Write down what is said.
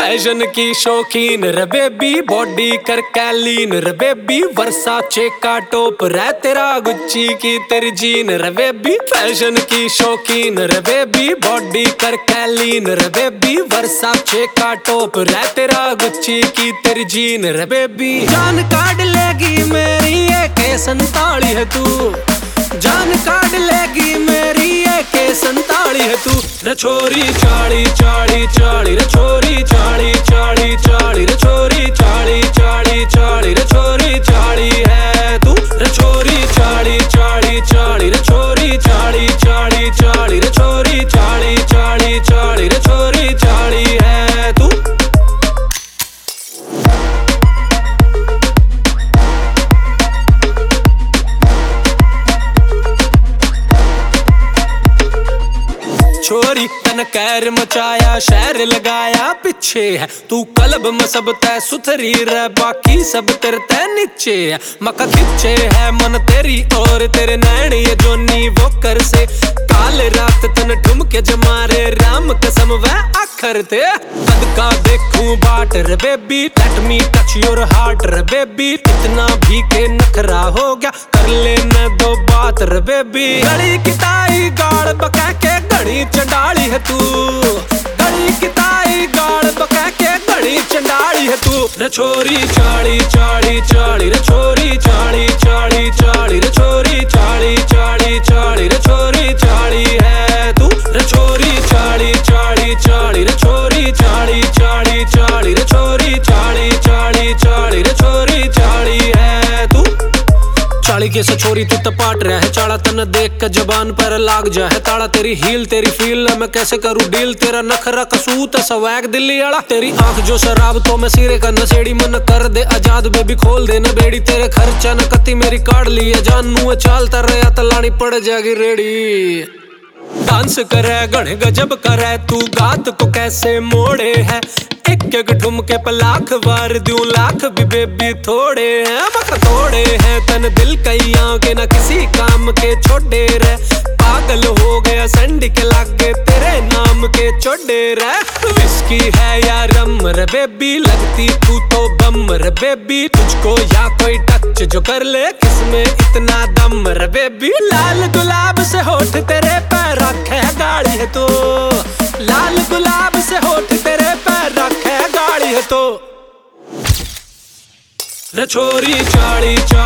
Fashion की शौकीन रे बेबी, बॉडी कर कैलीन रे बेबी, वर्साचे का टॉप रे तेरा, गुच्ची की तेरी जीन रे बेबी। फैशन की शौकीन रे बेबी, बॉडी कर कैलीन रे बेबी, वर्साचे का टॉप रे तेरा, गुच्ची की तेरी जीन रे बेबी। जान काट लेगी मेरी AK-47 है तू, जान काट लेगी मेरी AK-47 है तू। रे छोरी चाली चाली चाली, रे छोरी चाली चाली चाली, रे छोरी चाली चाली चाली, रे छोरी चाली है तू। रे छोरी चाली चाली चाली, रे छोरी चाली चाली चाली, रे छोरी चाली चाली चाली, रे छोरी चाली है तू। छोरी तन कैर मचाया, शहर लगाया पीछे है, तू कलब में सब तय सुथरी रे, बाकी सब तेरे तय नीचे है। मका खिंचे है मन तेरी और तेरे नैन ये जोनी वो कर से, काल रात तन ठुमके जमारे, राम कसम वह आखर ते। कद का देखूं बाट रे baby, let me touch your heart रे बेबी, इतना भी के नखरा हो गया, कर लेना दो बात रे बेबी। गली की ताई गाड़ बका के घड़ी चंडाली है तू, गली की ताई गाड़ बका के घड़ी चंडाली है तू। रे छोरी चाली चाली चाली, रे छोरी चाली चाली चाली, रे छोरी चाली चाली चाली, रे छोरी चाली है तू। रे छोरी चाली चाली चाली, रे छोरी चाली चाली चाली, रे छोरी चाली चाली चाली, रे छोरी चाली है तू। चाली के से छोरी तू टपाट रहा है, चाड़ा तन देख के जबान पर लाग जा है ताड़ा, तेरी हील तेरी फील मैं कैसे करूं डील, तेरा नखरा कसूत सवैग दिल्ली आड़ा, तेरी आंख जो शराब तो मैं सिरे का नशेड़ी, मन कर दे आजाद बेबी खोल दे न बेड़ी, तेरे खर्चा न कती मेरी काट ली है जान, मुँह चालता रहा तलानी पड़ जाएगी रेडी। डांस करे गणे गजब करे तू, गात को कैसे मोड़े है, एक एक ठुमके पे लाख बार दूं, लाख भी बेबी थोड़े हैं, मक थोड़े हैं तन दिल कईयां के ना किसी काम के छोड़े रे, पागल हो गया संडी के लागे तेरे नाम के छोड़े रे। विस्की है या रम रे बेबी, लगती तू तो बम रे बेबी, तुझको या कोई टच जो कर ले, किसमें इतना दम रे बेबी। लाल गुलाब से होठ तेरे पैर रखे गाड़ी है तो, लाल गुलाब से होठ तेरे पैर रखे गाड़ी है तो। रे छोरी चाली